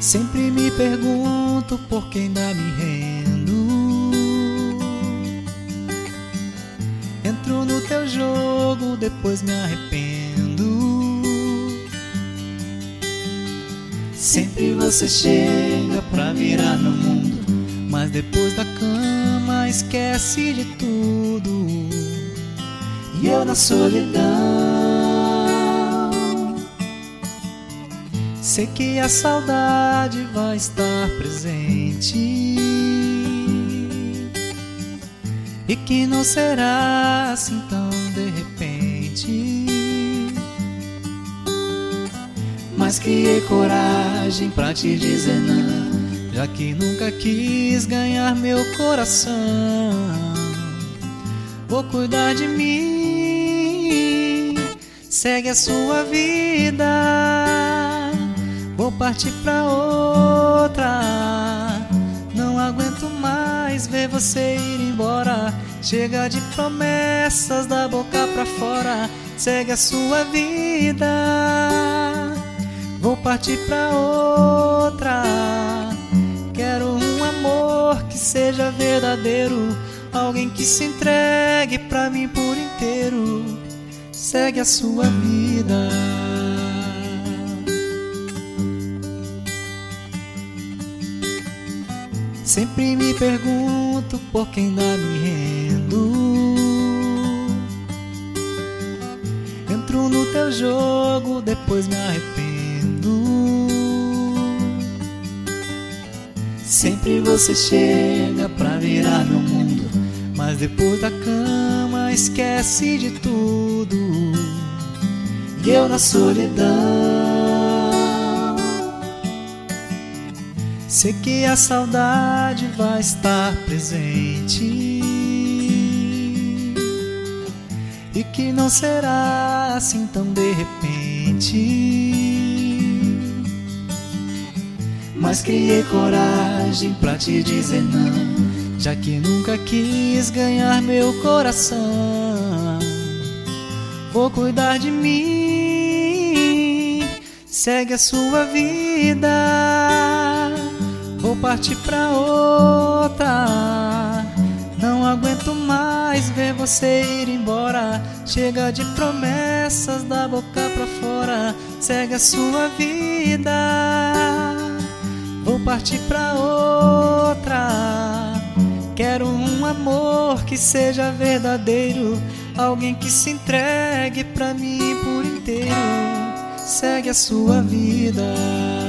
Sempre me pergunto por que ainda me rendo. Entro no teu jogo, depois me arrependo. Sempre você chega pra virar meu mundo, mas depois da cama esquece de tudo. E eu na solidão sei que a saudade vai estar presente e que não será assim tão de repente. Mas criei coragem pra te dizer não, já que nunca quis ganhar meu coração. Vou cuidar de mim, segue a sua vida. Vou partir pra outra, não aguento mais ver você ir embora. Chega de promessas da boca pra fora, segue a sua vida. Vou partir pra outra, quero um amor que seja verdadeiro, alguém que se entregue pra mim por inteiro. Segue a sua vida. Sempre me pergunto por que ainda me rendo. Entro no teu jogo, depois me arrependo. Sempre você chega pra virar meu mundo, mas depois da cama esquece de tudo. E eu na solidão sei que a saudade vai estar presente e que não será assim tão de repente. Mas criei coragem pra te dizer não, já que nunca quis ganhar meu coração. Vou cuidar de mim, segue a sua vida. Vou partir pra outra, não aguento mais ver você ir embora. Chega de promessas da boca pra fora, segue a sua vida. Vou partir pra outra, quero um amor que seja verdadeiro, alguém que se entregue pra mim por inteiro. Segue a sua vida.